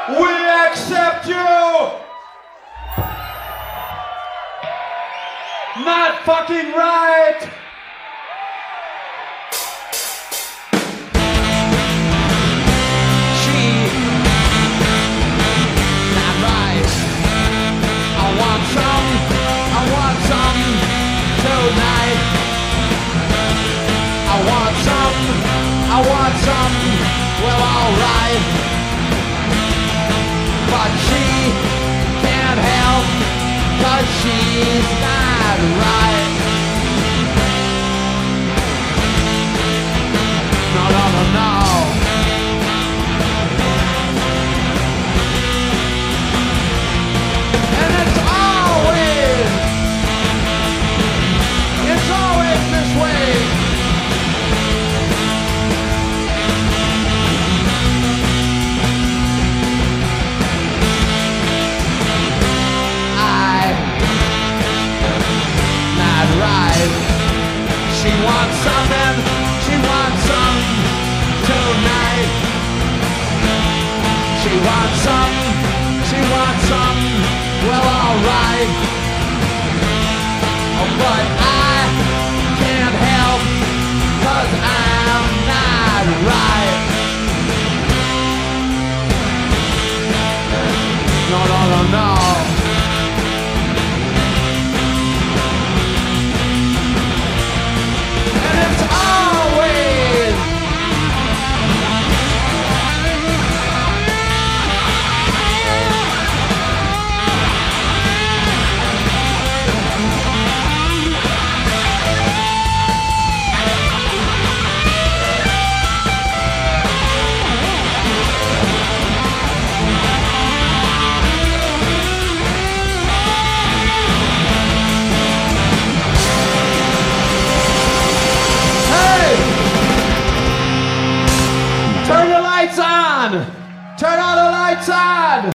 We accept you! Not fucking right! I want some, well alright, but she can't help, 'cause she's not right. No, no, no, no. And it's always this way. She wants something, she wants some tonight. She wants some, well alright. But I can't help, 'cause I'm not right. No, no, no, no. Turn the lights on! Turn all the lights on!